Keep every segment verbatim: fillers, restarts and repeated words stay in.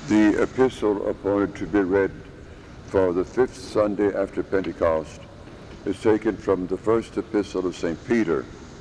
The epistle appointed to be read for the fifth Sunday after Pentecost is taken from the first epistle of Saint Peter.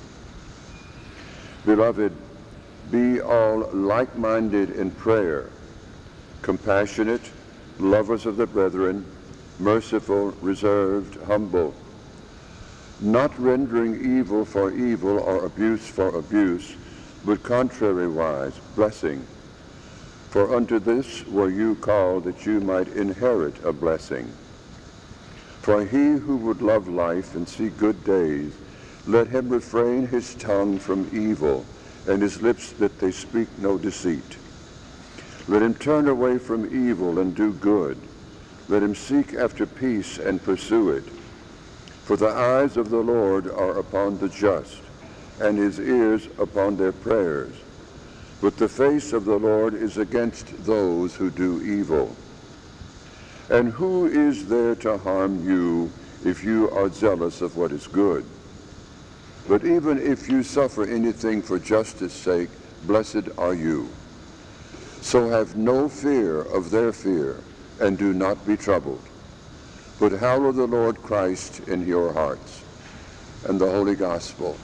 Beloved, be all like-minded in prayer, compassionate, lovers of the brethren, merciful, reserved, humble, not rendering evil for evil or abuse for abuse, but contrariwise, blessing. For unto this were you called, that you might inherit a blessing. For he who would love life and see good days, let him refrain his tongue from evil, and his lips that they speak no deceit. Let him turn away from evil and do good. Let him seek after peace and pursue it. For the eyes of the Lord are upon the just, and his ears upon their prayers. But the face of the Lord is against those who do evil. And who is there to harm you if you are zealous of what is good? But even if you suffer anything for justice' sake, blessed are you. So have no fear of their fear, and do not be troubled. But hallow the Lord Christ in your hearts. And the Holy Gospel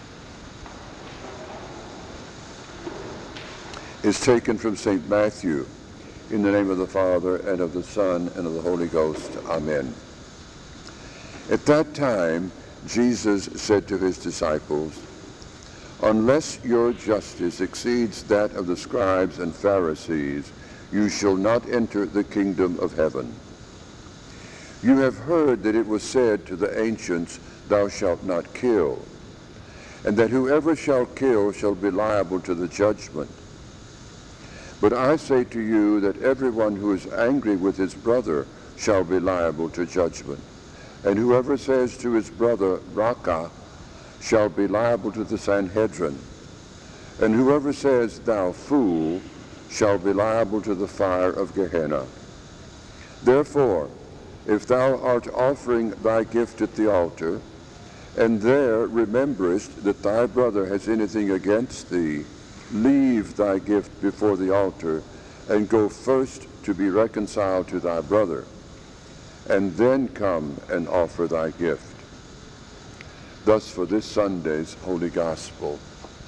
is taken from Saint Matthew. In the name of the Father, and of the Son, and of the Holy Ghost. Amen. At that time, Jesus said to his disciples, unless your justice exceeds that of the scribes and Pharisees, you shall not enter the kingdom of heaven. You have heard that it was said to the ancients, thou shalt not kill, and that whoever shall kill shall be liable to the judgment. But I say to you that everyone who is angry with his brother shall be liable to judgment. And whoever says to his brother, Raca, shall be liable to the Sanhedrin. And whoever says, thou fool, shall be liable to the fire of Gehenna. Therefore, if thou art offering thy gift at the altar, and there rememberest that thy brother has anything against thee, leave thy gift before the altar, and go first to be reconciled to thy brother, and then come and offer thy gift. Thus for this Sunday's Holy Gospel.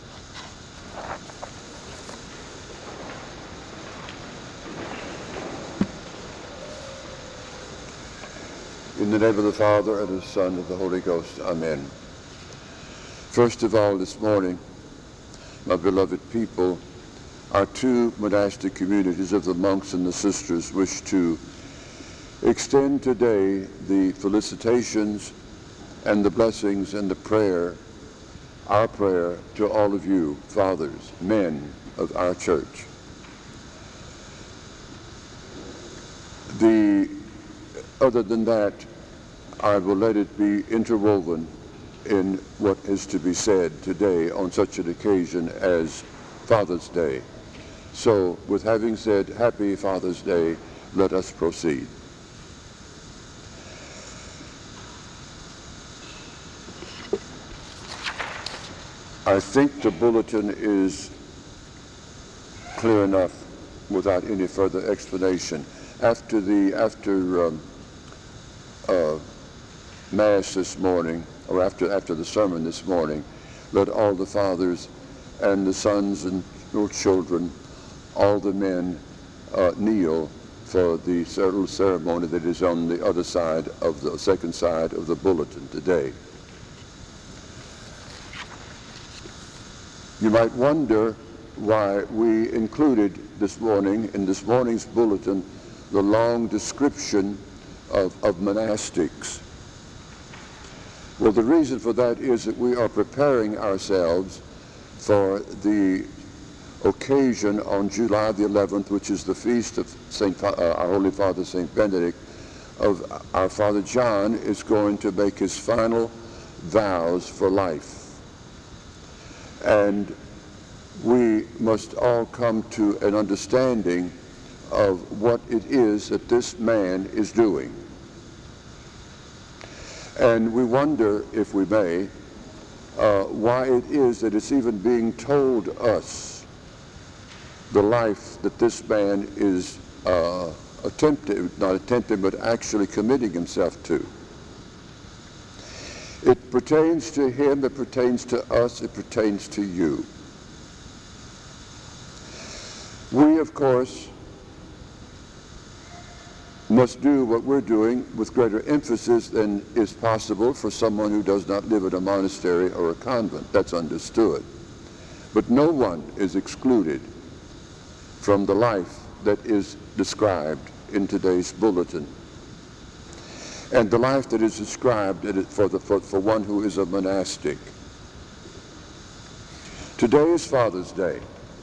In the name of the Father, and of the Son, and of the Holy Ghost. Amen. First of all, this morning, my beloved people, our two monastic communities of the monks and the sisters wish to extend today the felicitations and the blessings and the prayer, our prayer to all of you, fathers, men of our church. The, other than that, I will let it be interwoven in what is to be said today on such an occasion as Father's Day. So, with having said Happy Father's Day, let us proceed. I think the bulletin is clear enough without any further explanation. After the after um, uh, Mass this morning, or after after the sermon this morning, let all the fathers and the sons and your children, all the men, uh, kneel for the little ceremony that is on the other side of the second side of the bulletin today. You might wonder why we included this morning, in this morning's bulletin, the long description of, of monastics. Well, the reason for that is that we are preparing ourselves for the occasion on July the eleventh, which is the feast of Saint, uh, our Holy Father Saint Benedict, of our Father John is going to make his final vows for life. And we must all come to an understanding of what it is that this man is doing. And we wonder, if we may, uh, why it is that it's even being told us the life that this man is uh, attempting, not attempting, but actually committing himself to. It pertains to him, it pertains to us, it pertains to you. We, of course, must do what we're doing with greater emphasis than is possible for someone who does not live in a monastery or a convent. That's understood. But no one is excluded from the life that is described in today's bulletin. And the life that is described for, the, for, for one who is a monastic. Today is Father's Day.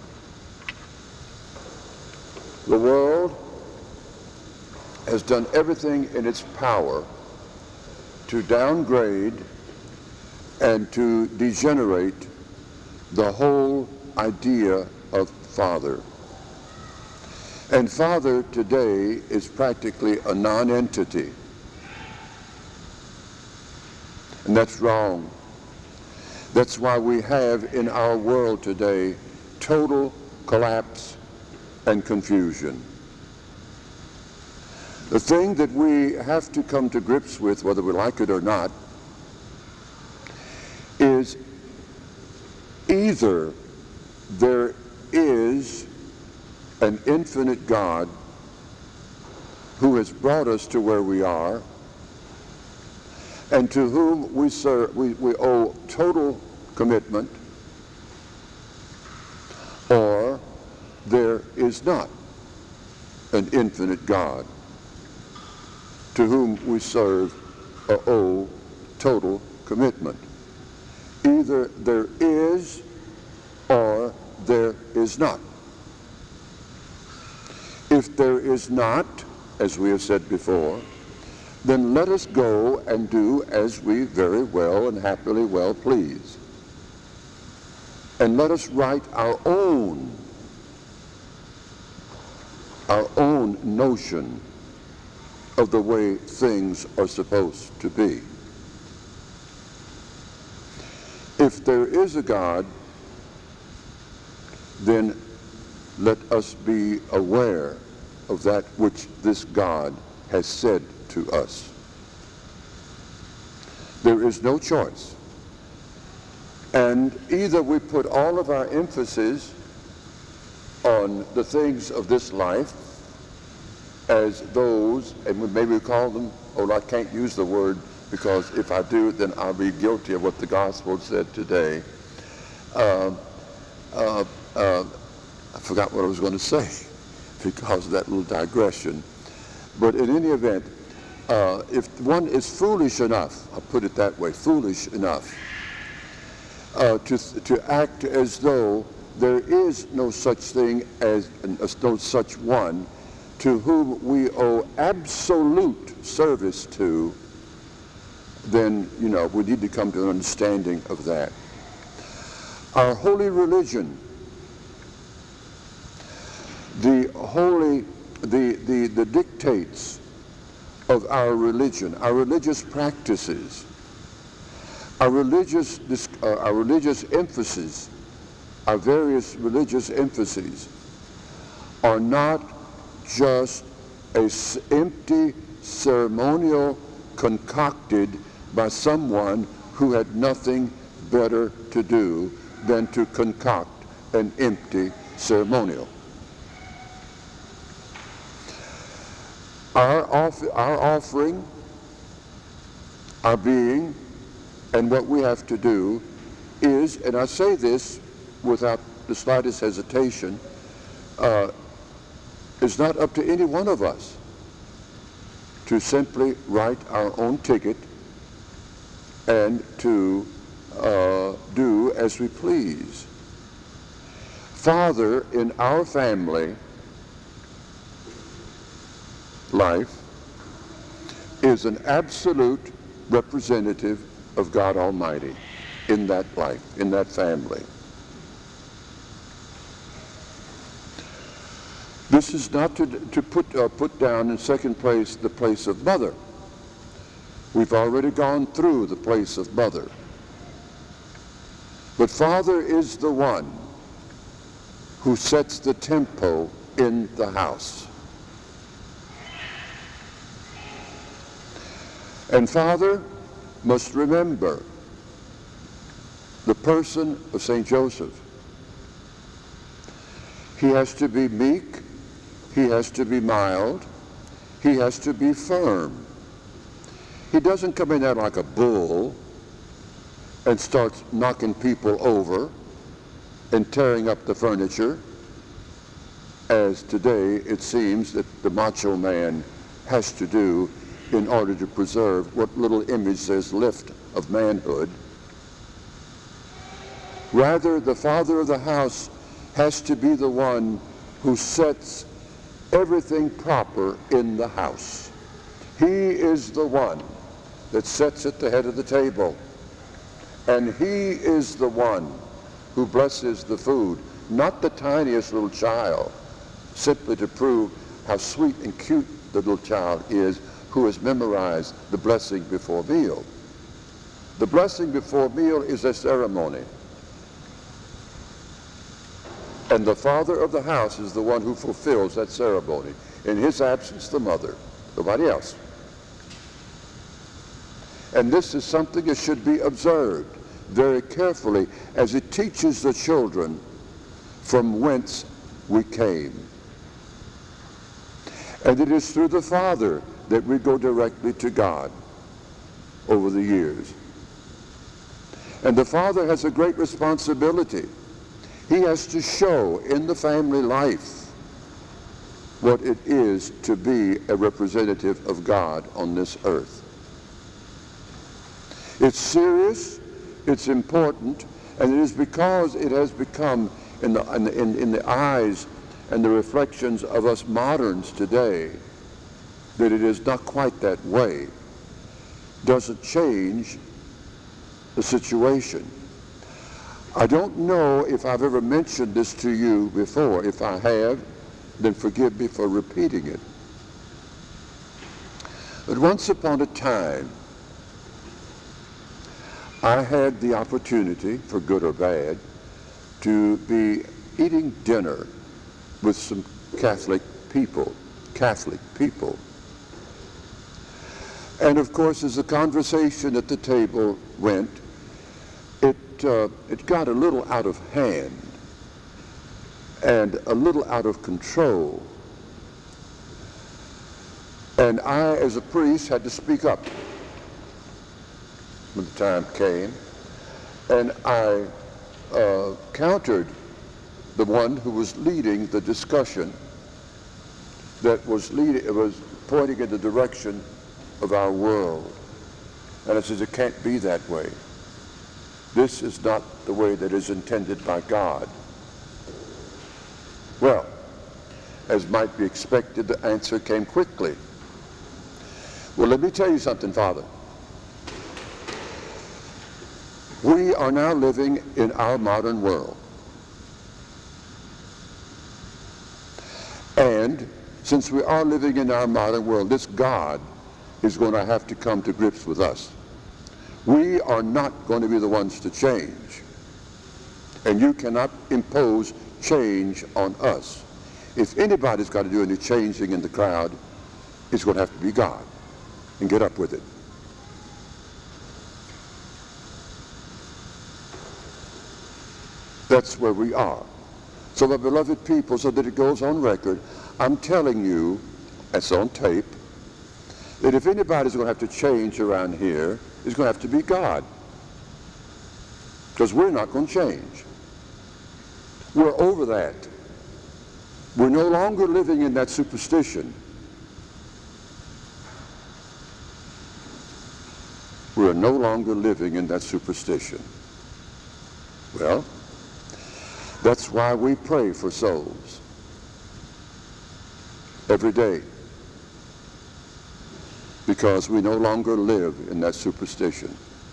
The world has done everything in its power to downgrade and to degenerate the whole idea of father. And father today is practically a non-entity. And that's wrong. That's why we have in our world today total collapse and confusion. The thing that we have to come to grips with, whether we like it or not, is either there is an infinite God who has brought us to where we are and to whom we, serve, we, we owe total commitment, or there is not an infinite God to whom we serve or owe total commitment. Either there is or there is not. If there is not, as we have said before, then let us go and do as we very well and happily well please. And let us write our own, our own notion of the way things are supposed to be. If there is a God, then let us be aware of that which this God has said to us. There is no choice. And either we put all of our emphasis on the things of this life as those, and we maybe call them, oh, I can't use the word because if I do, then I'll be guilty of what the gospel said today. Uh, uh, uh, I forgot what I was going to say because of that little digression. But in any event, uh, if one is foolish enough, I'll put it that way, foolish enough, uh, to, to act as though there is no such thing as, as no such one to whom we owe absolute service to, then, you know, we need to come to an understanding of that. Our holy religion, the holy, the, the, the dictates of our religion, our religious practices, our religious, uh, our religious emphasis, our various religious emphases are not just a empty ceremonial concocted by someone who had nothing better to do than to concoct an empty ceremonial. Our, off our offering, our being, and what we have to do is, and I say this without the slightest hesitation, uh, it's not up to any one of us to simply write our own ticket and to uh, do as we please. Father in our family life is an absolute representative of God Almighty in that life, in that family. This is not to, to put, uh, put down in second place the place of mother. We've already gone through the place of mother. But father is the one who sets the tempo in the house. And father must remember the person of Saint Joseph. He has to be meek, he has to be mild, he has to be firm. He doesn't come in there like a bull and starts knocking people over and tearing up the furniture, as today it seems that the macho man has to do in order to preserve what little image there's left of manhood. Rather, the father of the house has to be the one who sets everything proper in the house. He is the one that sits at the head of the table, and he is the one who blesses the food, not the tiniest little child, simply to prove how sweet and cute the little child is who has memorized the blessing before meal. The blessing before meal is a ceremony. And the father of the house is the one who fulfills that ceremony. In his absence, the mother, nobody else. And this is something that should be observed very carefully as it teaches the children from whence we came. And it is through the father that we go directly to God over the years. And the father has a great responsibility. He has to show in the family life what it is to be a representative of God on this earth. It's serious, it's important, and it is because it has become in the, in, in, in the eyes and the reflections of us moderns today that it is not quite that way. Doesn't change the situation. I don't know if I've ever mentioned this to you before. If I have, then forgive me for repeating it. But once upon a time, I had the opportunity, for good or bad, to be eating dinner with some Catholic people, Catholic people. And of course, as the conversation at the table went, it, uh, it got a little out of hand and a little out of control. And I, as a priest, had to speak up when the time came. And I uh, countered the one who was leading the discussion that was leading, was pointing in the direction of our world. And I said, it can't be that way. This is not the way that is intended by God. Well, as might be expected, the answer came quickly. Well, let me tell you something, Father. We are now living in our modern world. And since we are living in our modern world, this God is going to have to come to grips with us. We are not going to be the ones to change. And you cannot impose change on us. If anybody's got to do any changing in the crowd, it's going to have to be God. And get up with it. That's where we are. So, my beloved people, so that it goes on record, I'm telling you, it's on tape, that if anybody's going to have to change around here, it's going to have to be God. Because we're not going to change. We're over that. We're no longer living in that superstition. We're no longer living in that superstition. Well, that's why we pray for souls every day. Because we no longer live in that superstition.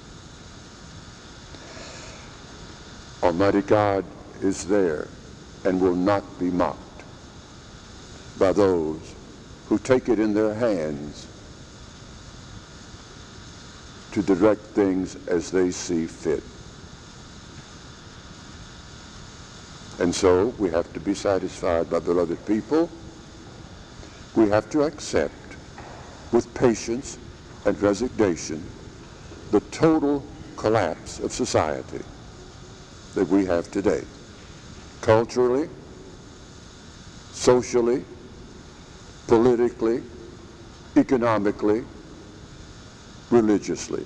Almighty God is there and will not be mocked by those who take it in their hands to direct things as they see fit. And so we have to be satisfied, my beloved people. We have to accept with patience and resignation the total collapse of society that we have today, culturally, socially, politically, economically, religiously.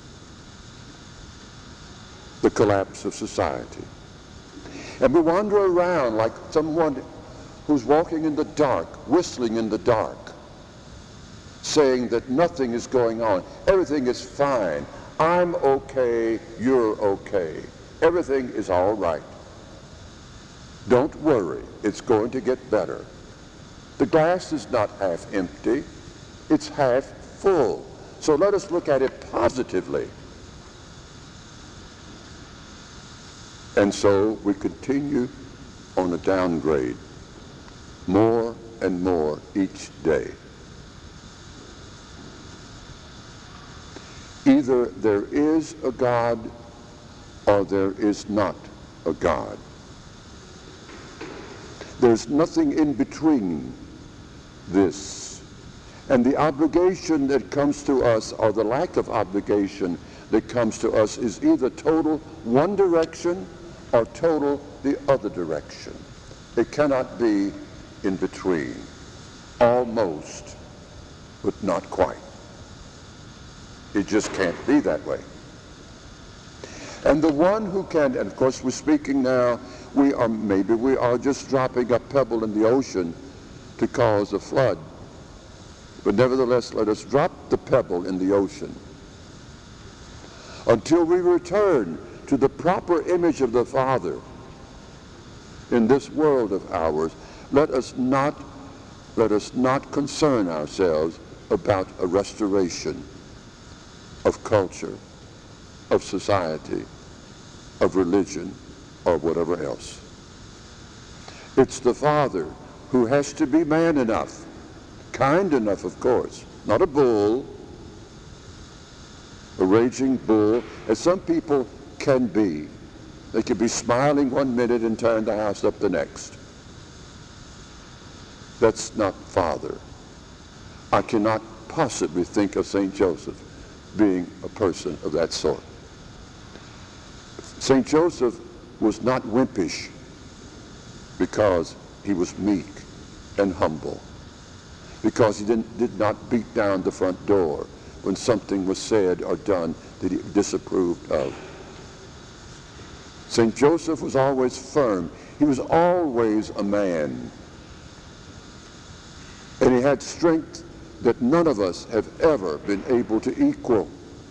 The collapse of society. And we wander around like someone who's walking in the dark, whistling in the dark, saying that nothing is going on. Everything is fine. I'm okay, you're okay. Everything is all right. Don't worry, it's going to get better. The glass is not half empty, it's half full. So let us look at it positively. And so we continue on a downgrade, more and more each day. Either there is a God or there is not a God. There's nothing in between this. And the obligation that comes to us, or the lack of obligation that comes to us, is either total one direction or total the other direction. It cannot be in between. Almost, but not quite. It just can't be that way. And the one who can, and of course we're speaking now, we are, maybe we are just dropping a pebble in the ocean to cause a flood. But nevertheless, let us drop the pebble in the ocean until we return to the proper image of the Father in this world of ours. Let us not, let us not concern ourselves about a restoration of culture, of society, of religion, or whatever else. It's the Father who has to be man enough, kind enough, of course, not a bull, a raging bull, as some people can be. They can be smiling one minute and turn the house up the next. That's not Father. I cannot possibly think of Saint Joseph being a person of that sort. Saint Joseph was not wimpish because he was meek and humble, because he didn't, did not beat down the front door when something was said or done that he disapproved of. Saint Joseph was always firm. He was always a man. And he had strength that none of us have ever been able to equal.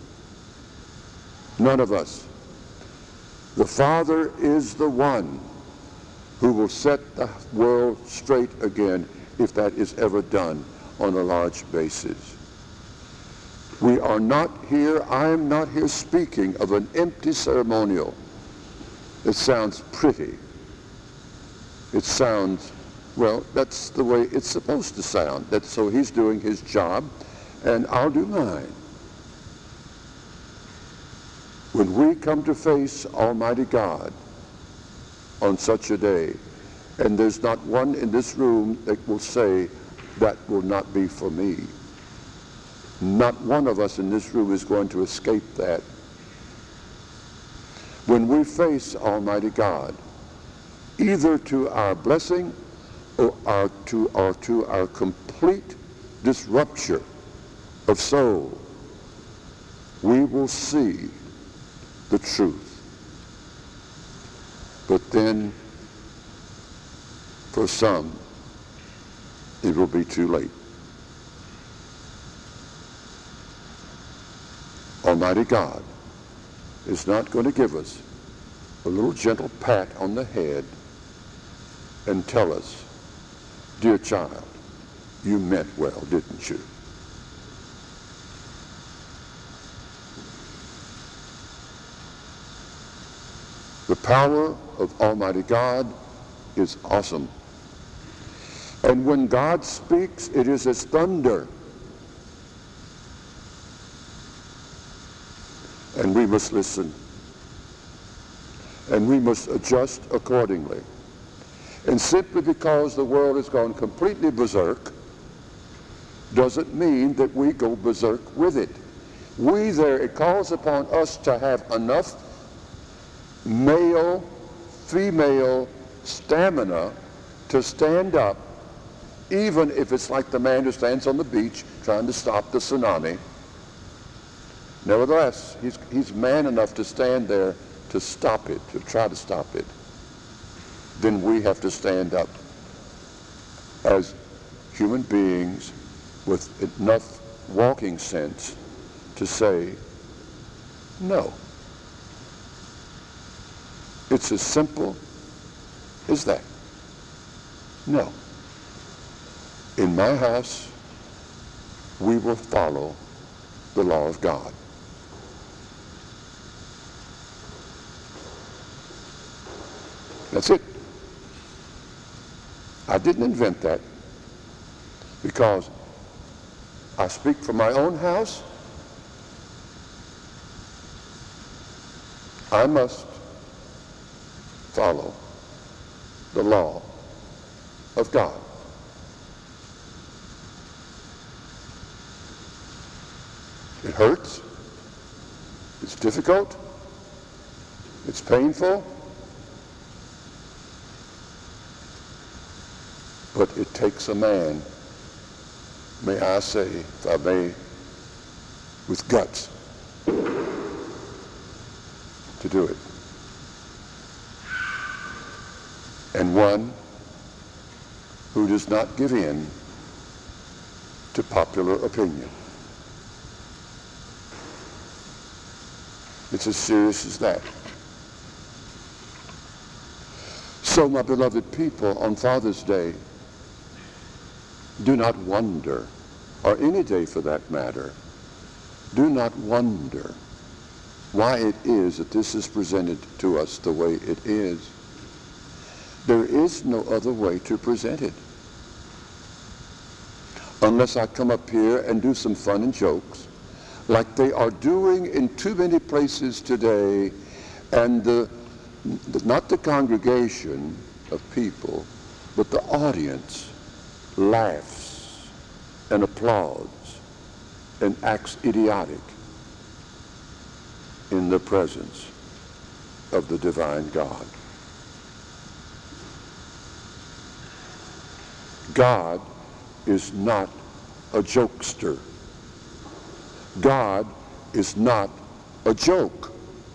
None of us. The Father is the one who will set the world straight again if that is ever done on a large basis. We are not here, I am not here speaking of an empty ceremonial. It sounds pretty. It sounds, well, that's the way it's supposed to sound. That's, so he's doing his job, and I'll do mine. When we come to face Almighty God on such a day, and there's not one in this room that will say, that will not be for me. Not one of us in this room is going to escape that. When we face Almighty God, either to our blessing or, our, to, or to our complete disruption of soul, we will see the truth. But then, for some, it will be too late. Almighty God is not going to give us a little gentle pat on the head and tell us, dear child, you meant well, didn't you? The power of Almighty God is awesome. And when God speaks, it is as thunder. And we must listen. And we must adjust accordingly. And simply because the world has gone completely berserk doesn't mean that we go berserk with it. We there, it calls upon us to have enough male, female stamina to stand up, even if it's like the man who stands on the beach trying to stop the tsunami. Nevertheless, he's, he's man enough to stand there to stop it, to try to stop it. Then we have to stand up as human beings with enough walking sense to say, no. It's as simple as that. No. In my house, we will follow the law of God. That's it. I didn't invent that because I speak for my own house. I must follow the law of God. It hurts. It's difficult. It's painful. But it takes a man, may I say, if I may, with guts to do it. And one who does not give in to popular opinion. It's as serious as that. So, my beloved people, on Father's Day, do not wonder, or any day for that matter, do not wonder why it is that this is presented to us the way it is. There is no other way to present it. Unless I come up here and do some fun and jokes, like they are doing in too many places today, and the, not the congregation of people, but the audience laughs and applauds and acts idiotic in the presence of the divine God. God is not a jokester. God is not a joke.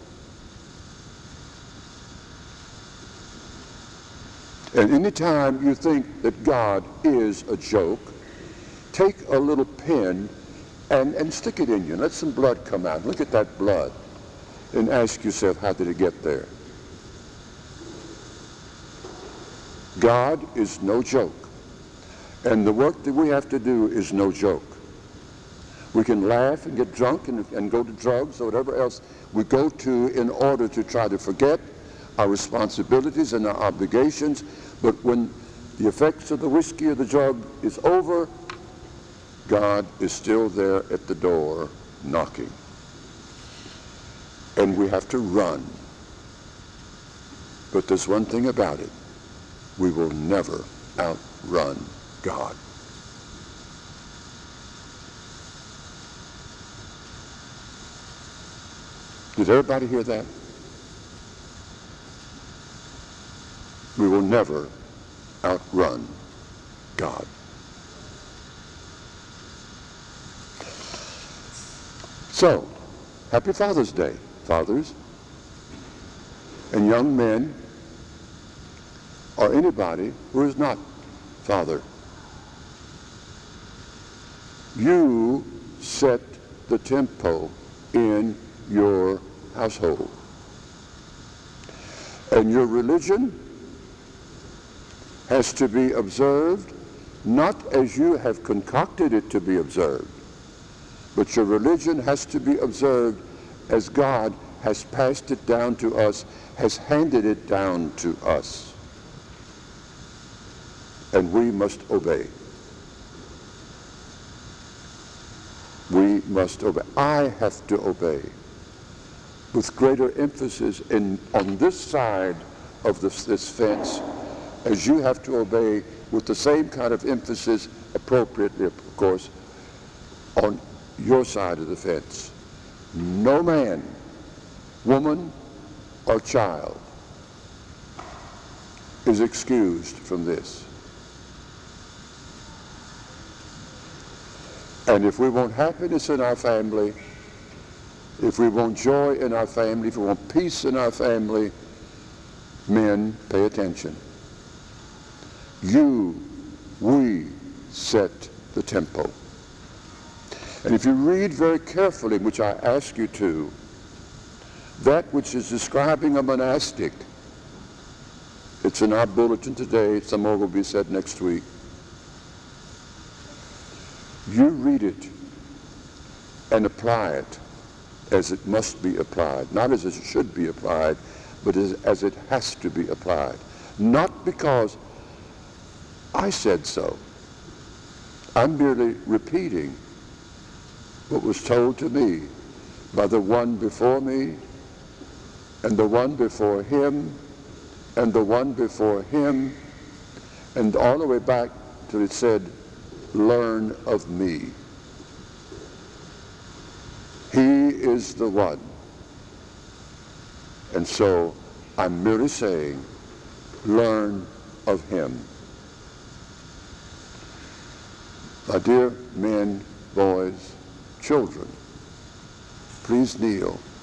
And anytime you think that God is a joke, take a little pin and, and stick it in you. Let some blood come out. Look at that blood. And ask yourself, how did it get there? God is no joke. And the work that we have to do is no joke. We can laugh and get drunk and, and go to drugs or whatever else we go to in order to try to forget our responsibilities and our obligations. But when the effects of the whiskey or the drug is over, God is still there at the door knocking. And we have to run. But there's one thing about it. We will never outrun God. Did everybody hear that? We will never outrun God. So, happy Father's Day, fathers and young men, or anybody who is not father. You set the tempo in your household. And your religion has to be observed not as you have concocted it to be observed, but your religion has to be observed as God has passed it down to us, has handed it down to us. And we must obey. We must obey. I have to obey with greater emphasis in, on this side of this, this fence as you have to obey with the same kind of emphasis, appropriately, of course, on your side of the fence. No man, woman, or child is excused from this. And if we want happiness in our family, if we want joy in our family, if we want peace in our family, men, pay attention. You, we set the tempo. And if you read very carefully, which I ask you to, that which is describing a monastic, it's in our bulletin today, some more will be said next week. You read it and apply it as it must be applied, not as it should be applied, but as, as it has to be applied. Not because I said so. I'm merely repeating what was told to me by the one before me, and the one before him, and the one before him, and all the way back till it said, learn of me. He is the one. And so I'm merely saying, learn of him. My dear men, boys, children, please kneel.